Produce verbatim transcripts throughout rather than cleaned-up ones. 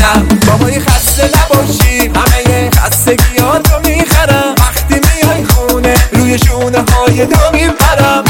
ببوسم. بابای خسته نباشی، همه خستگیاتو میخرم. وقتی میای خونه روی شونه های تو میپرم.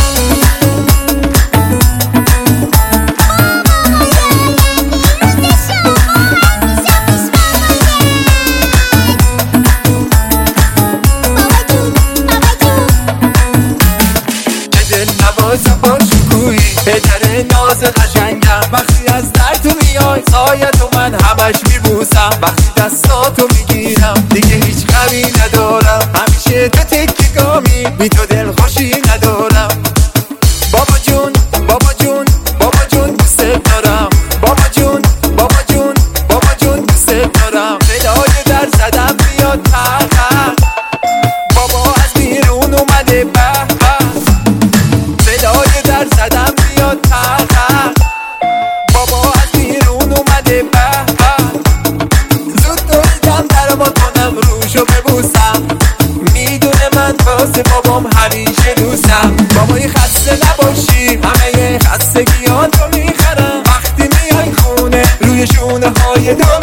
پدر ناز قشنگم، وقتی از در تو میای سایت و من همش میبوسم. وقتی دستاتو میگیرم دیگه هیچ غمی ندارم. همیشه تو تکیگامی، بی تو دل خوشی ندارم. بابا جون بابا جون بابا جون دوست دارم. بابا جون بابا جون بابا جون دوست دارم. صدای در زدم میاد تق تق، بابا از بیرون اومده به به. صدای در زدم میاد تق تق، بابا از بیرون اومده به به. زود دویدم در ما کنم روشو ببوسم. میدونه من واسه بابام همیشه دوستم. بابای خسته نباشی، همه خستگیاتو میخرم. وقتی میای خونه روی شونه های تو